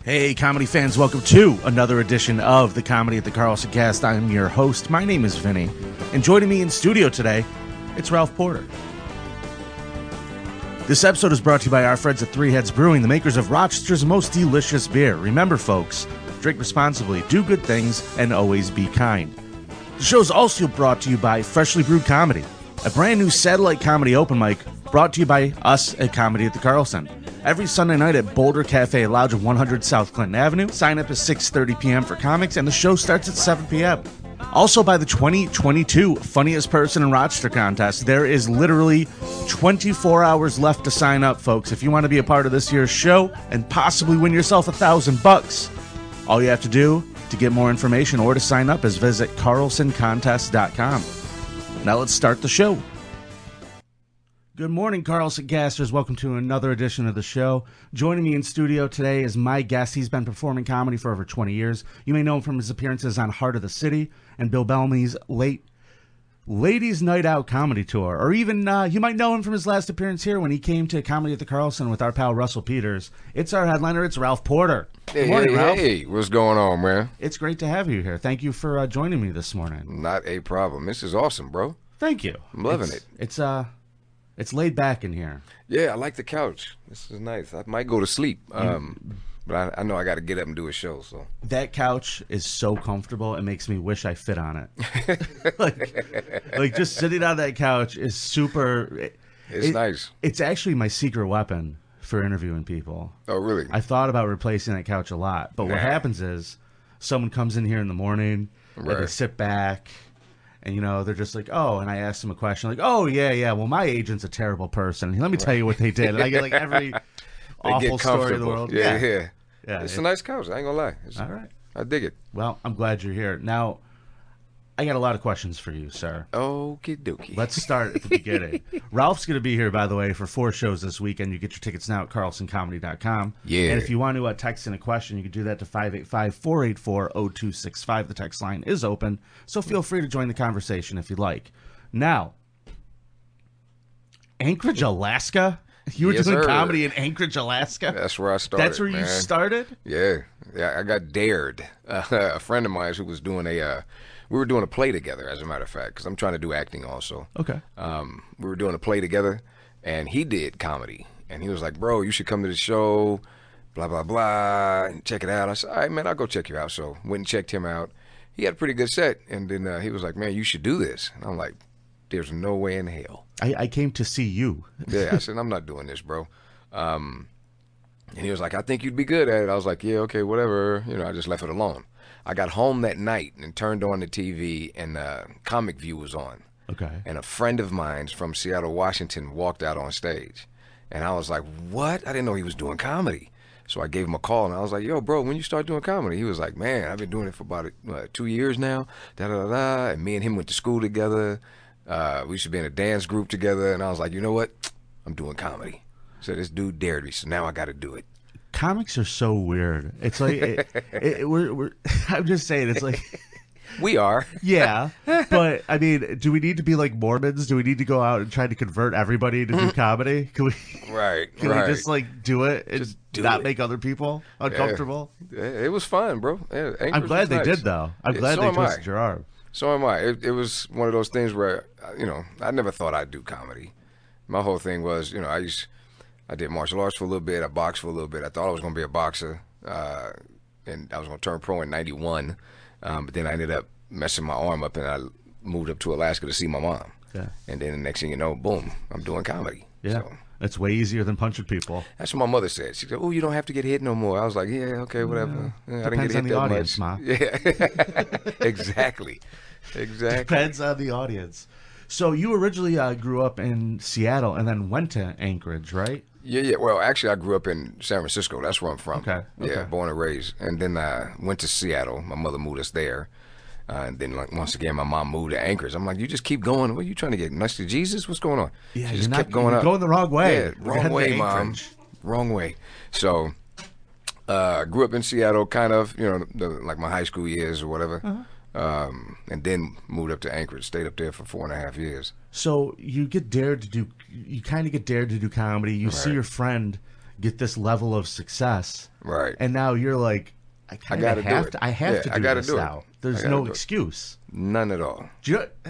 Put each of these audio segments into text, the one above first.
Hey, comedy fans, welcome to another edition of the Comedy at the Carlson Cast. I'm your host. My name is Vinny. And joining me in studio today, it's Ralph Porter. This episode is brought to you by our friends at Three Heads Brewing, the makers of Rochester's most delicious beer. Remember, folks, drink responsibly, do good things, and always be kind. The show is also brought to you by Freshly Brewed Comedy, a brand new satellite comedy open mic brought to you by us at Comedy at the Carlson. Every Sunday night at Boulder Cafe Lounge at 100 South Clinton Avenue. Sign up at 6:30 p.m. for comics, and the show starts at 7 p.m. Also by the 2022 Funniest Person in Rochester contest. There is literally 24 hours left to sign up, folks. If you want to be a part of this year's show and possibly win yourself $1,000, all you have to do to get more information or to sign up is visit carlsoncontest.com. Now let's start the show. Good morning, Carlson Casters. Welcome to another edition of the show. Joining me in studio today is my guest. He's been performing comedy for over 20 years. You may know him from his appearances on Heart of the City and Bill Bellamy's Ladies Night Out comedy tour. Or even, you might know him from his last appearance here when he came to Comedy at the Carlson with our pal Russell Peters. It's our headliner. It's Ralph Porter. Hey, Good morning, Ralph. Hey, what's going on, man? It's great to have you here. Thank you for joining me this morning. Not a problem. This is awesome, bro. Thank you. I'm loving it. It's laid back in here. Yeah, I like the couch. This is nice. I might go to sleep, but I know I got to get up and do a show. So that couch is so comfortable. It makes me wish I fit on it. like just sitting on that couch is super. It's nice. It's actually my secret weapon for interviewing people. Oh, really? I thought about replacing that couch a lot, but what happens is someone comes in here in the morning and they sit back. And, you know, they're just like, oh, and I asked them a question like, oh, yeah, well, my agent's a terrible person. Let me tell you what they did. And I get like every awful story in the world. Yeah. It's a nice couch. I ain't going to lie. All right. I dig it. Well, I'm glad you're here. Now, I got a lot of questions for you, sir. Okie dokie. Let's start at the beginning. Ralph's going to be here, by the way, for 4 shows this weekend. You get your tickets now at carlsoncomedy.com. Yeah. And if you want to text in a question, you can do that to 585-484-0265. The text line is open, so feel free to join the conversation if you'd like. Now, Anchorage, Alaska? You were doing comedy in Anchorage, Alaska? That's where I started. That's where you started? Yeah, I got dared. A friend of mine who was doing we were doing a play together, as a matter of fact, because I'm trying to do acting also. Okay. We were doing a play together, and he did comedy. And he was like, bro, you should come to the show, blah, blah, blah, and check it out. I said, all right, man, I'll go check you out. So went and checked him out. He had a pretty good set. And then he was like, man, you should do this. And I'm like, there's no way in hell. I came to see you. Yeah, I said, I'm not doing this, bro. And he was like, I think you'd be good at it. I was like, yeah, okay, whatever. You know, I just left it alone. I got home that night and turned on the TV, and Comic View was on. Okay. And a friend of mine from Seattle, Washington, walked out on stage. And I was like, what? I didn't know he was doing comedy. So I gave him a call, and I was like, yo, bro, when you start doing comedy? He was like, man, I've been doing it for about 2 years now, da-da-da-da. And me and him went to school together. We used to be in a dance group together. And I was like, you know what? I'm doing comedy. So this dude dared me, so now I got to do it. Comics are so weird. It's like we're I'm just saying, it's like we are. Yeah, but I mean, do we need to be like Mormons? Do we need to go out and try to convert everybody to do comedy? Can we? Can we just like do it and just not make other people uncomfortable? Yeah. It was fun, bro. I'm glad they did, though. I'm glad they twisted your arm. So am I. It was one of those things where I never thought I'd do comedy. My whole thing was, I did martial arts for a little bit. I boxed for a little bit. I thought I was going to be a boxer, and I was going to turn pro in '91. But then I ended up messing my arm up, and I moved up to Alaska to see my mom. Yeah. And then the next thing you know, boom, I'm doing comedy. Yeah. So, it's way easier than punching people. That's what my mother said. She said, "Oh, you don't have to get hit no more." I was like, "Yeah, okay, whatever." Yeah, I didn't get hit that audience, much. Ma. Yeah, exactly. Depends on the audience. So you originally grew up in Seattle and then went to Anchorage, right? Yeah. Well, actually, I grew up in San Francisco. That's where I'm from. Okay. Yeah, born and raised. And then I went to Seattle. My mother moved us there. And then, once again, my mom moved to Anchorage. I'm like, you just keep going. What are you trying to get next to Jesus? What's going on? Yeah, she just kept going up. You're going the wrong way. Yeah, wrong way, Mom. Wrong way. So, I grew up in Seattle, kind of, like my high school years or whatever. And then moved up to Anchorage. Stayed up there for 4.5 years. So you kind of get dared to do comedy. You see your friend get this level of success, Right. and now you're like, I gotta do have it. to. I have Yeah, to I do gotta this do it. now. I There's gotta no do it. excuse. None at all. Do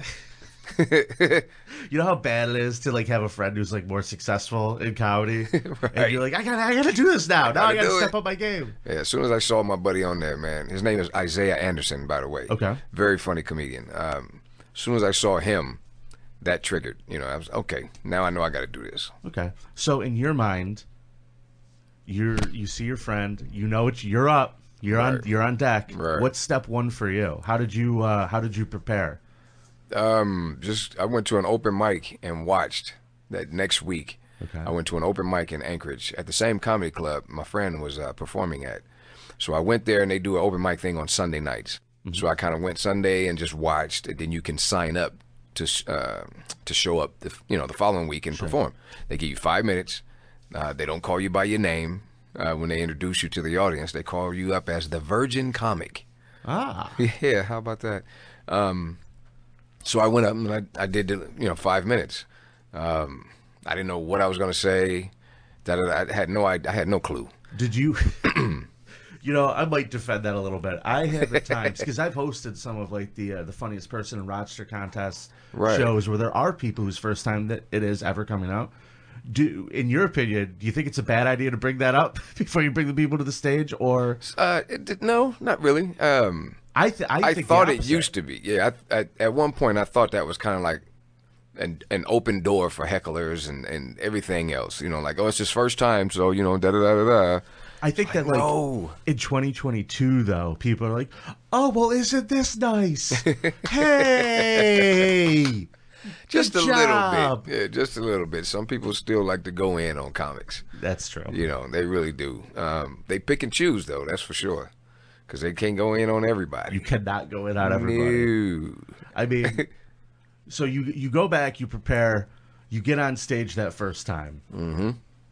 you know how bad it is to like have a friend who's like more successful in comedy, and you're like, I gotta do this now. Now I gotta do step it. up my game. Yeah, as soon as I saw my buddy on there, man, his name is Isaiah Anderson, by the way. Okay. Very funny comedian. As soon as I saw him, that triggered. You know, I was okay. Now I know I got to do this. Okay. So in your mind, you see your friend, you know you're up, you're on deck. Right. What's step one for you? How did you prepare? I went to an open mic and watched that next week. Okay. I went to an open mic in Anchorage at the same comedy club my friend was performing at. So I went there and they do an open mic thing on Sunday nights. Mm-hmm. So I kind of went Sunday and just watched. And then you can sign up to show up the following week and perform. They give you 5 minutes. They don't call you by your name when they introduce you to the audience. They call you up as the Virgin Comic. Ah. Yeah, how about that? So I went up and I did 5 minutes. I didn't know what I was going to say. I had no clue. Did you? I might defend that a little bit. I have at times because I've hosted some of like the funniest person in Rochester contest shows where there are people whose first time that it is ever coming out. In your opinion, do you think it's a bad idea to bring that up before you bring the people to the stage, or? No, not really. I thought it used to be. Yeah, at one point I thought that was kind of like an open door for hecklers and everything else. Like, oh, it's his first time, so da da da da da. I think that like in 2022 though, people are like, oh well, isn't this nice? Hey, just a little bit. Yeah, just a little bit. Some people still like to go in on comics. That's true. They really do. They pick and choose though. That's for sure. Because they can't go in on everybody. You cannot go in on everybody. No. I mean, so you go back, you prepare, you get on stage that first time. Mm-hmm.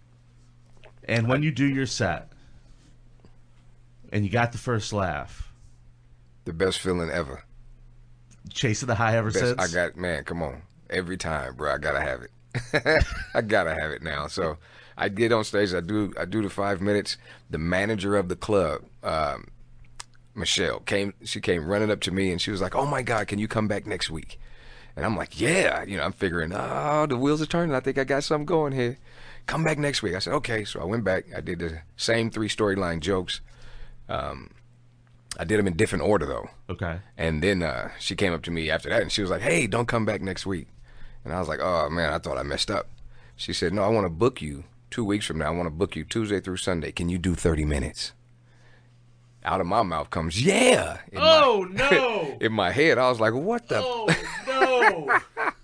And when you do your set, and you got the first laugh. The best feeling ever. Chasing the high ever since? Come on. Every time, bro, I got to have it. I got to have it now. So I get on stage, I do the 5 minutes. The manager of the club, Michelle, came running up to me and she was like, oh my God, can you come back next week? And I'm like, yeah. I'm figuring, the wheels are turning. I think I got something going here. Come back next week. I said, okay. So I went back. I did the same 3 storyline jokes. I did them in different order, though. Okay. And then she came up to me after that, and she was like, hey, don't come back next week. And I was like, oh, man, I thought I messed up. She said, no, I want to book you 2 weeks from now. I want to book you Tuesday through Sunday. Can you do 30 minutes? Out of my mouth comes, yeah. No. In my head, I was like, what the? Oh, no.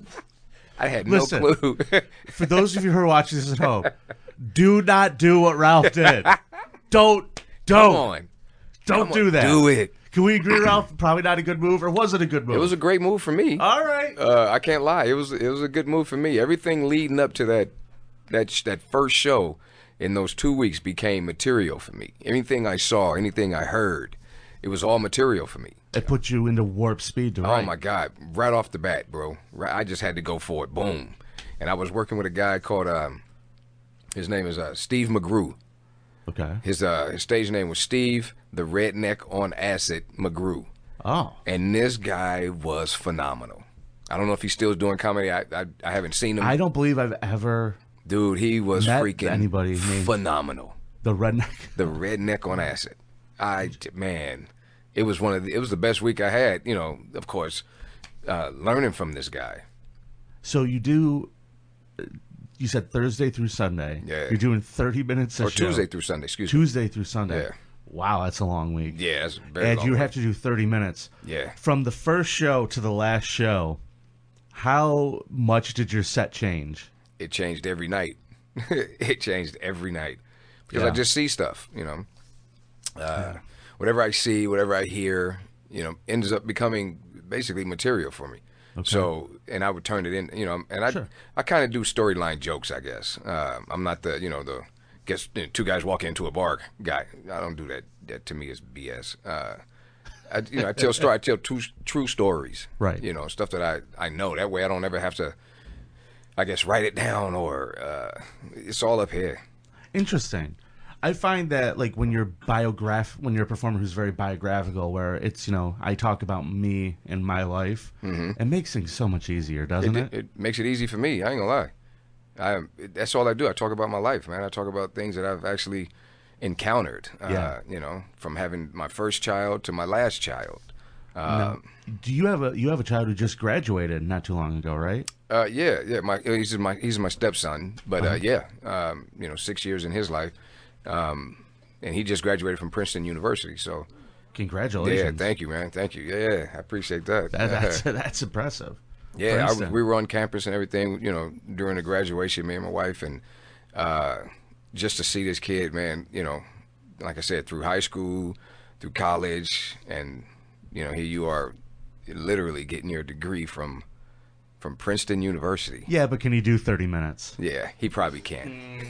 I had no clue. For those of you who are watching this at home, do not do what Ralph did. Don't. Come on. Don't do that. Do it. Can we agree, Ralph? Probably not a good move, or was it a good move? It was a great move for me. All right. I can't lie. It was a good move for me. Everything leading up to that first show in those 2 weeks became material for me. Anything I saw, anything I heard, it was all material for me. It put you into warp speed to write. Oh, my God. Right off the bat, bro. I just had to go for it. Boom. And I was working with a guy called, his name is Steve McGrew. Okay. His stage name was Steve the Redneck on Acid McGrew. Oh. And this guy was phenomenal. I don't know if he's still doing comedy. I haven't seen him. I don't believe I've ever... Dude, he was freaking anybody phenomenal. The Redneck? The Redneck on Acid. Man, it was the best week I had, of course, learning from this guy. So you do... You said Thursday through Sunday. Yeah. You're doing 30 minutes a show. Tuesday through Sunday, excuse me. Tuesday through Sunday. Yeah. Wow, that's a long week. Yeah, that's very long. And you have to do 30 minutes. Yeah. From the first show to the last show, how much did your set change? It changed every night. It changed every night. Because I just see stuff, Whatever I see, whatever I hear, ends up becoming basically material for me. Okay. So, and I would turn it in, and I kind of do storyline jokes, I guess. I'm not the two guys walk into a bar guy. I don't do that. That to me is BS. I tell true stories. Right. Stuff that I know. That way I don't ever have to, I guess, write it down or it's all up here. Interesting. I find that like when you're a performer who's very biographical, where it's I talk about me and my life, it makes things so much easier, doesn't it? It makes it easy for me. I ain't gonna lie. That's all I do. I talk about my life, man. I talk about things that I've actually encountered. Yeah. From having my first child to my last child. Now, do you have a child who just graduated not too long ago, right? Yeah. He's my stepson, but 6 years in his life, and he just graduated from Princeton University. So, congratulations! Yeah, thank you, man. Thank you. Yeah, I appreciate that. That's impressive. Yeah, we were on campus and everything, during the graduation, me and my wife, and just to see this kid, man, like I said, through high school, through college, and here you are, literally getting your degree from Princeton University. Yeah, but can he do 30 minutes? Yeah, he probably can.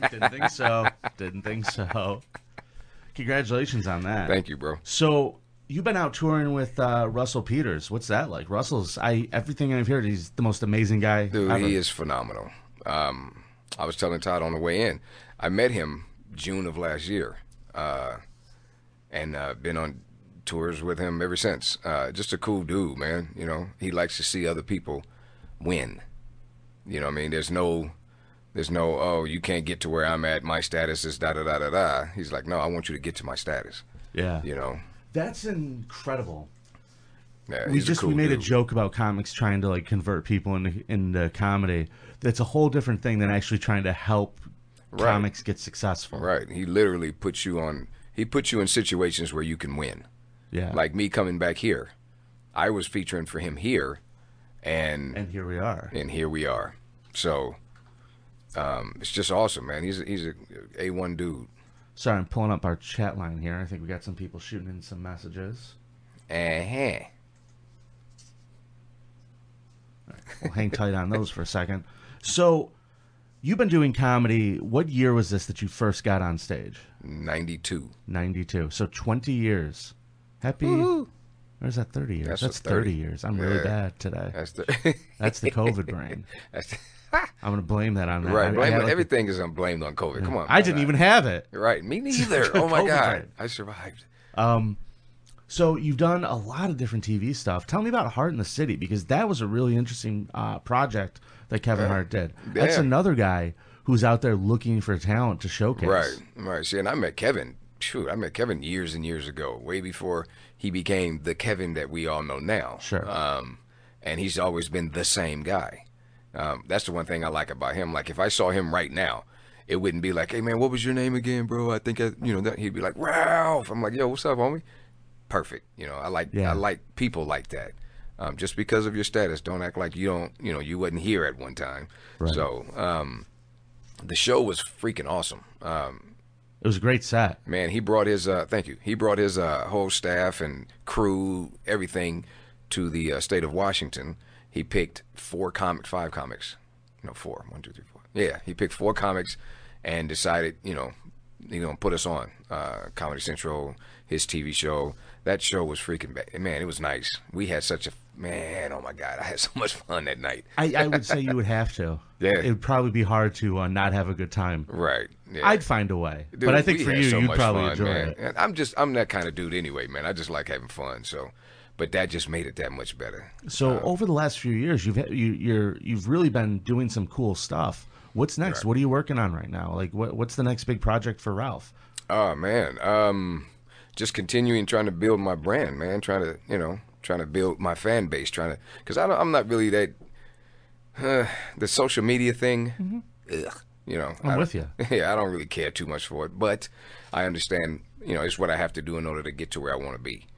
Didn't think so. Congratulations on that. Thank you, bro. So you've been out touring with Russell Peters. What's that like? Everything I've heard, he's the most amazing guy Dude, ever. he is phenomenal. I was telling Todd on the way in, I met him June of last year, and been on tours with him ever since. Just a cool dude, man. He likes to see other people win. You know what I mean? There's no, oh, you can't get to where I'm at. My status is da da da da da. He's like, no, I want you to get to my status. Yeah. That's incredible. Yeah, we made a joke about comics trying to like convert people into comedy. That's a whole different thing than actually trying to help comics get successful. Right. He literally puts you in situations where you can win. Yeah. Like me coming back here. I was featuring for him here, and here we are. And here we are. So it's just awesome, man. He's a A1 dude. Sorry, I'm pulling up our chat line here. I think we got some people shooting in some messages. Uh-huh. We'll hang tight on those for a second. So, you've been doing comedy. What year was this that you first got on stage? 92. 92. So 20 years. Happy. Woo-hoo. Or is that 30 years? That's 30 years. I'm really bad today. That's the COVID brain. I'm going to blame that on that. Right. Everything is blamed on COVID. Come on. I didn't even have it. Right. Me neither. Oh, my God. I survived. So you've done a lot of different TV stuff. Tell me about Heart in the City, because that was a really interesting project that Kevin Hart did. Yeah. That's another guy who's out there looking for talent to showcase. Right. See, and I met Kevin. I met Kevin years and years ago, way before he became the Kevin that we all know now. Sure. And he's always been the same guy. That's the one thing I like about him. Like, if I saw him right now, it wouldn't be like, hey, man, what was your name again, bro? I think, that he'd be like, Ralph. I'm like, yo, what's up, homie? Perfect. I like people like that. Just because of your status, don't act like you wasn't here at one time. Right. So the show was freaking awesome. It was a great set. Man, he brought his thank you. He brought his whole staff and crew, everything, to the state of Washington. He picked 5 comics. No, 4. 1, 2, 3, 4. Yeah, he picked 4 comics and decided, he's gonna put us on Comedy Central, his TV show. That show was freaking bad. Man, it was nice. We had such a oh my God, I had so much fun that night. I would say you would have to. Yeah, it would probably be hard to not have a good time. Right. Yeah. I'd find a way, Dude, but I think for you, so you'd probably fun, enjoy man. it. And I'm that kind of dude anyway, man. I just like having fun. So, but that just made it that much better. So over the last few years, you've really been doing some cool stuff. What's next? Right. What are you working on right now? Like, what's the next big project for Ralph? Oh man, just continuing trying to build my brand, man. Trying to build my fan base. Because I'm not really that the social media thing. Ugh, I'm with you. Yeah, I don't really care too much for it, but I understand. It's what I have to do in order to get to where I want to be.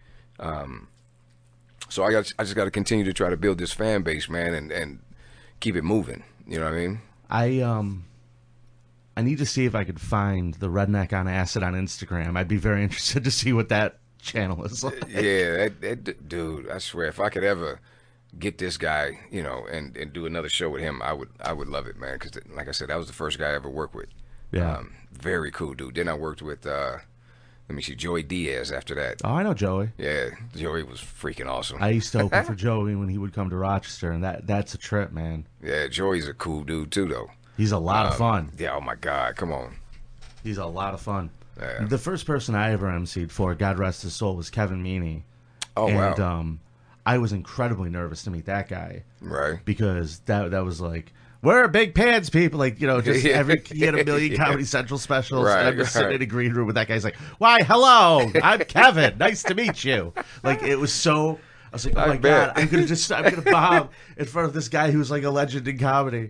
So I just got to continue to try to build this fan base, man, and keep it moving. You know what I mean? I need to see if I could find the Redneck on Acid on Instagram. I'd be very interested to see what that channel is like. Yeah, that dude. I swear, if I could ever get this guy, and do another show with him, I would love it, man. Because like I said, that was the first guy I ever worked with. Yeah, very cool dude. Then I worked with Joey Diaz after that. Oh, I know Joey. Yeah, Joey was freaking awesome. I used to open for Joey when he would come to Rochester, and that's a trip, man. Yeah, Joey's a cool dude too, though. He's a lot of fun. Yeah, oh my God, come on. He's a lot of fun. Yeah. The first person I ever emceed for, God rest his soul, was Kevin Meaney. Oh, and, wow. I was incredibly nervous to meet that guy. Right. Because that was like, we're big pants people. Like, you know, just he had a million Comedy Central specials. Right, and I'm just sitting in a green room with that guy. He's like, why, hello, I'm Kevin. Nice to meet you. Like, it was so, I was like, oh my God, I'm going to bomb in front of this guy who's like a legend in comedy.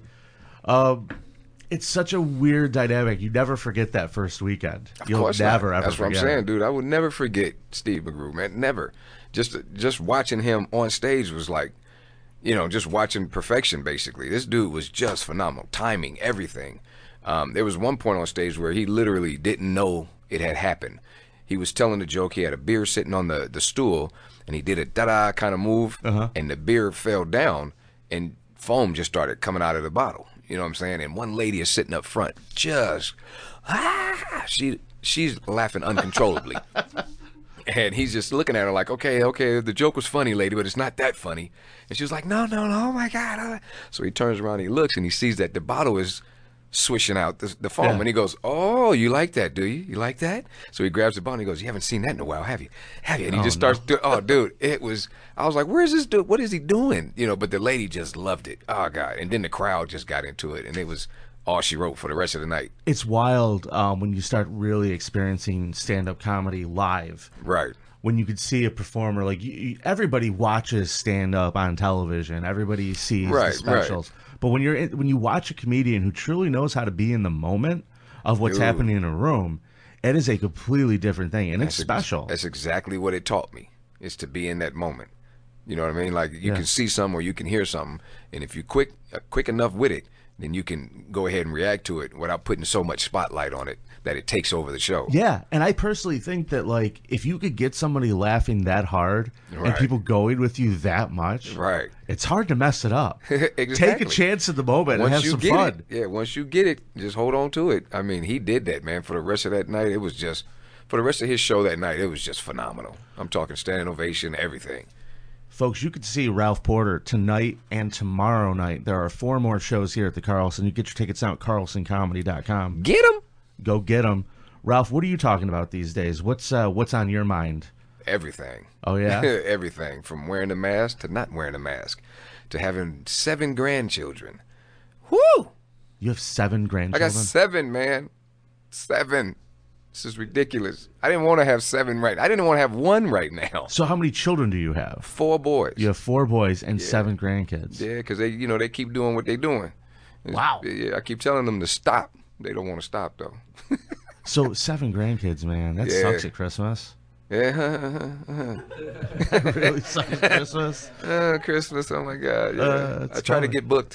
It's such a weird dynamic. You never forget that first weekend. You'll never, ever That's what I'm forget saying, it. dude. I would never forget Steve McGrew, man. Never. Just watching him on stage was like, you know, just watching perfection, basically. This dude was just phenomenal. Timing, everything. There was one point on stage where he literally didn't know it had happened. He was telling the joke. He had a beer sitting on the stool, and he did a da-da kind of move, and the beer fell down, and foam just started coming out of the bottle. You know what I'm saying? And one lady is sitting up front, just, she's laughing uncontrollably. And he's just looking at her like, okay, the joke was funny, lady, but it's not that funny. And she was like, no, oh my God. So he turns around, and he looks, and he sees that the bottle is swishing out the foam. And he goes, oh, you like that, do you? You like that? So he grabs the bottle, and he goes, you haven't seen that in a while, have you? And he just starts, dude, I was like, where is this dude? What is he doing? You know, but the lady just loved it. Oh, God. And then the crowd just got into it, and it was all she wrote for the rest of the night. It's wild when you start really experiencing stand-up comedy live. Right. When you could see a performer, like everybody watches stand-up on television, everybody sees the specials. Right. But when you watch a comedian who truly knows how to be in the moment of what's happening in a room, it is a completely different thing, and it's special. That's exactly what it taught me, is to be in that moment. You know what I mean? Like, you can see something or you can hear something, and if you're quick enough with it, then you can go ahead and react to it without putting so much spotlight on it that it takes over the show. Yeah, and I personally think that, like, if you could get somebody laughing that hard and people going with you that much, it's hard to mess it up. Exactly. Take a chance at the moment and have some fun. Once you get it, just hold on to it. I mean, he did that, man, for the rest of that night. It was just, for the rest of his show that night, it was just phenomenal. I'm talking standing ovation, everything. Folks, you can see Ralph Porter tonight and tomorrow night. There are 4 more shows here at the Carlson. You get your tickets now at carlsoncomedy.com. Get them. Go get them. Ralph, what are you talking about these days? What's on your mind? Everything. Oh, yeah? Everything. From wearing a mask to not wearing a mask to having 7 grandchildren. Woo! You have 7 grandchildren? I got 7, man. 7. This is ridiculous. I didn't want to have 7 right. I didn't want to have 1 right now. So how many children do you have? 4 boys. You have 4 boys and 7 grandkids. Yeah, because they keep doing what they're doing. Wow. Yeah, I keep telling them to stop. They don't want to stop, though. So 7 grandkids, man. That sucks at Christmas. Yeah. That really sucks at Christmas. Christmas, oh my God. Yeah. I try to get booked.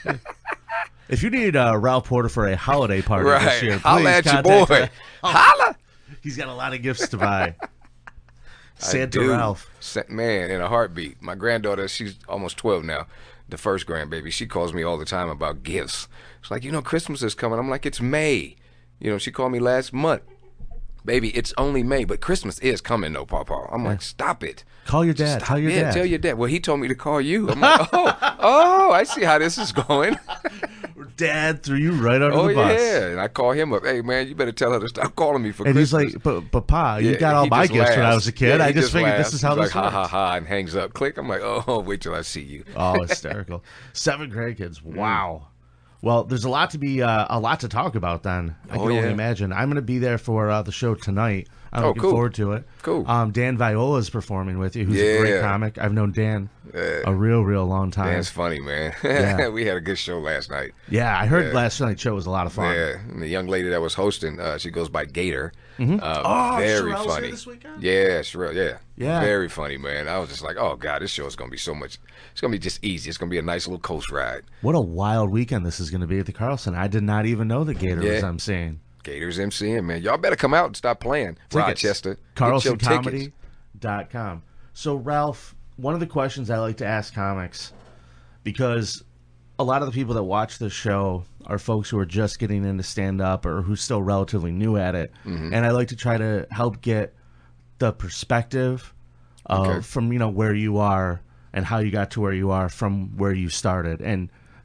If you need Ralph Porter for a holiday party this year, please holla at your contact boy. him. Holla! He's got a lot of gifts to buy. Santa Ralph. Man, in a heartbeat. My granddaughter, she's almost 12 now. The first grandbaby, she calls me all the time about gifts. It's like, Christmas is coming. I'm like, it's May. She called me last month. Baby, it's only May, but Christmas is coming, though, Pawpaw. I'm like, stop it. Call your dad. Tell your dad. Tell your dad. Well, he told me to call you. I'm like, I see how this is going. Dad threw you right under the bus. Oh, yeah. And I call him up. Hey, man, you better tell her to stop calling me for Christmas. And he's like, but Pa, you got all my gifts when I was a kid. I just figured this is how this works. Ha, ha, ha, and hangs up. Click. I'm like, wait till I see you. Oh, hysterical. 7 grandkids. Wow. Well, there's a lot to talk about then. I can only imagine. I'm going to be there for the show tonight. I'm looking forward to it. Cool. Dan Viola is performing with you, who's a great comic. I've known Dan a real long time. Dan's funny, man. We had a good show last night. Yeah, I heard last night's show was a lot of fun. Yeah, and the young lady that was hosting, she goes by Gator. Mm-hmm. Very Sherelle's funny. Here this weekend? Yeah, Sherelle, yeah. Very funny, man. I was just like, oh, God, this show is going to be so much. It's going to be just easy. It's going to be a nice little coast ride. What a wild weekend this is going to be at the Carlson. I did not even know that Gator was emceeing. Gator's MCing, man. Y'all better come out and stop playing. Tickets. Rochester. CarlsonComedy.com. So, Ralph, one of the questions I like to ask comics, because a lot of the people that watch this show are folks who are just getting into stand-up or who's still relatively new at it. Mm-hmm. And I like to try to help get the perspective from, where you are and how you got to where you are from where you started. And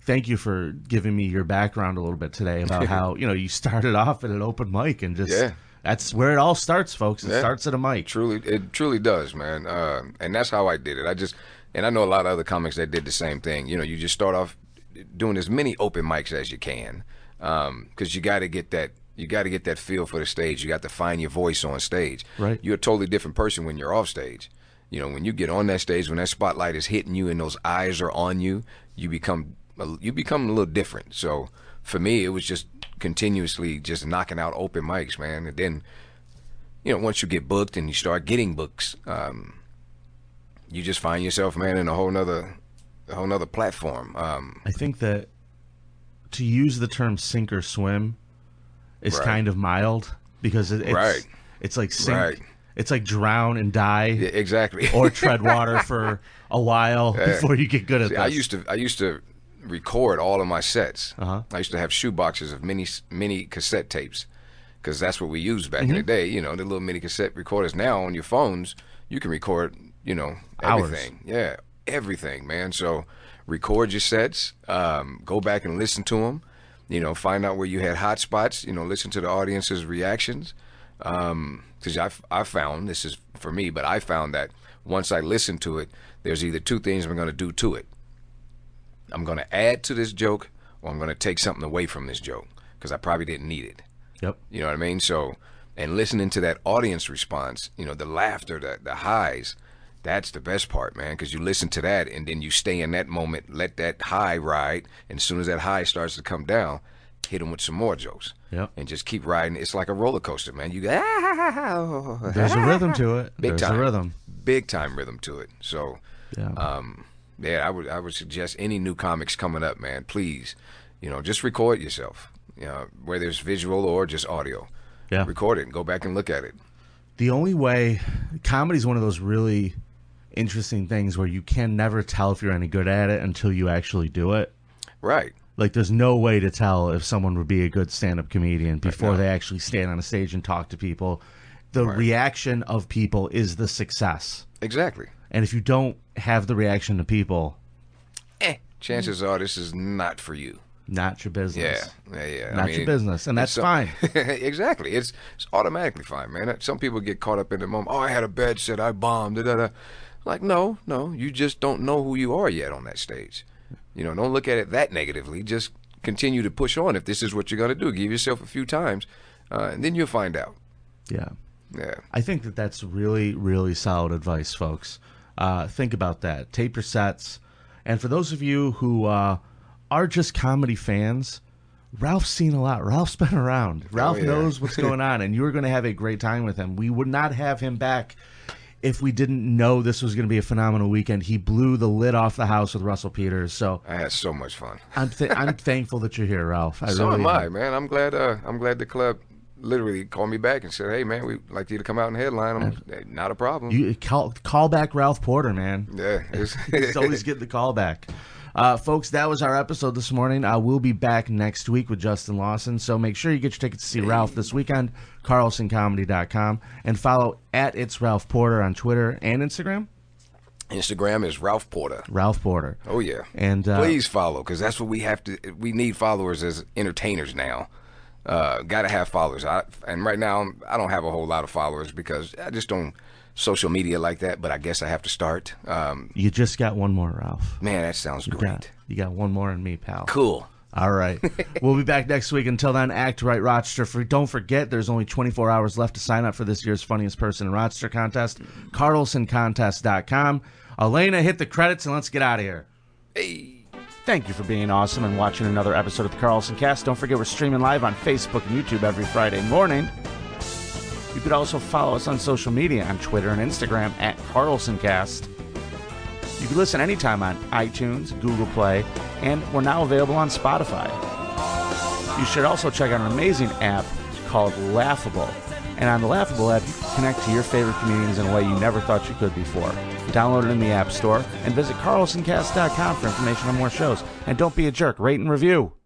thank you for giving me your background a little bit today about how, you started off at an open mic and just that's where it all starts, folks. It starts at a mic. It truly does, man. And that's how I did it. And I know a lot of other comics that did the same thing. You just start off doing as many open mics as you can, because you got to get that. You got to get that feel for the stage. You got to find your voice on stage. Right. You're a totally different person when you're off stage. When you get on that stage, when that spotlight is hitting you and those eyes are on you, you become a little different. So for me, it was just continuously just knocking out open mics, man. And then, once you get booked and you start getting books, you just find yourself, man, in a whole nother platform. I think that to use the term sink or swim is kind of mild, because it's like sink. Right. It's like drown and die. Yeah, exactly. Or tread water for a while before you get good at this. I used to record all of my sets. Uh-huh. I used to have shoe boxes of mini cassette tapes, because that's what we used back in the day. The little mini cassette recorders. Now on your phones, you can record, everything. Hours. Yeah, everything, man. So record your sets. Go back and listen to them. Find out where you had hot spots. Listen to the audience's reactions. Because I found, this is for me, but I found that once I listen to it, there's either two things I'm going to do to it. I'm going to add to this joke, or I'm going to take something away from this joke, because I probably didn't need it. Yep. You know what I mean? So, and listening to that audience response, the laughter, the highs, that's the best part, man, because you listen to that and then you stay in that moment, let that high ride, and as soon as that high starts to come down, hit them with some more jokes. Yep. And just keep riding. It's like a roller coaster, man. You go, there's a rhythm to it. There's a rhythm. Big time rhythm to it. So, yeah. I would suggest any new comics coming up, man, please, just record yourself, whether it's visual or just audio. Yeah. Record it and go back and look at it. The only way, comedy is one of those really interesting things where you can never tell if you're any good at it until you actually do it. Right. Like, there's no way to tell if someone would be a good stand-up comedian before they actually stand on a stage and talk to people. The reaction of people is the success. Exactly. And if you don't have the reaction to people, chances are this is not for you. Not your business. Yeah. Not your business, and that's fine. Exactly. It's automatically fine, man. Some people get caught up in the moment. Oh, I had a bad set. I bombed. Like, no. You just don't know who you are yet on that stage. Don't look at it that negatively. Just continue to push on if this is what you're going to do. Give yourself a few times, and then you'll find out. Yeah. Yeah. I think that's really, really solid advice, folks. Think about that. Tape your sets. And for those of you who are just comedy fans, Ralph's seen a lot. Ralph's been around. Ralph knows what's going on, and you're going to have a great time with him. We would not have him back if we didn't know this was going to be a phenomenal weekend. He blew the lid off the house with Russell Peters. So I had so much fun. I'm thankful that you're here, Ralph. So am I, man. I'm glad the club literally called me back and said, hey, man, we'd like you to come out and headline. Not a problem. You call back Ralph Porter, man. Yeah. He's always getting the call back. Folks, that was our episode this morning. We'll be back next week with Justin Lawson, so make sure you get your tickets to see Ralph this weekend, carlsoncomedy.com, and follow @It'sRalphPorter on Twitter and Instagram. Instagram is Ralph Porter. Ralph Porter. Oh, yeah. And please follow, because that's what we need followers as entertainers now. Got to have followers. And right now, I don't have a whole lot of followers because I just don't social media like that, but I guess I have to start. You just got one more, Ralph. Man, that sounds great. You got one more in me, pal. Cool. All right. We'll be back next week. Until then, act right, Rochester. Don't forget, there's only 24 hours left to sign up for this year's Funniest Person in Rochester contest. CarlsonContest.com. Elena, hit the credits and let's get out of here. Hey. Thank you for being awesome and watching another episode of the Carlson Cast. Don't forget, we're streaming live on Facebook and YouTube every Friday morning. You could also follow us on social media on Twitter and Instagram @CarlsonCast. You can listen anytime on iTunes, Google Play, and we're now available on Spotify. You should also check out an amazing app called Laughable. And on the Laughable app, you can connect to your favorite comedians in a way you never thought you could before. Download it in the App Store and visit carlsoncast.com for information on more shows. And don't be a jerk. Rate and review.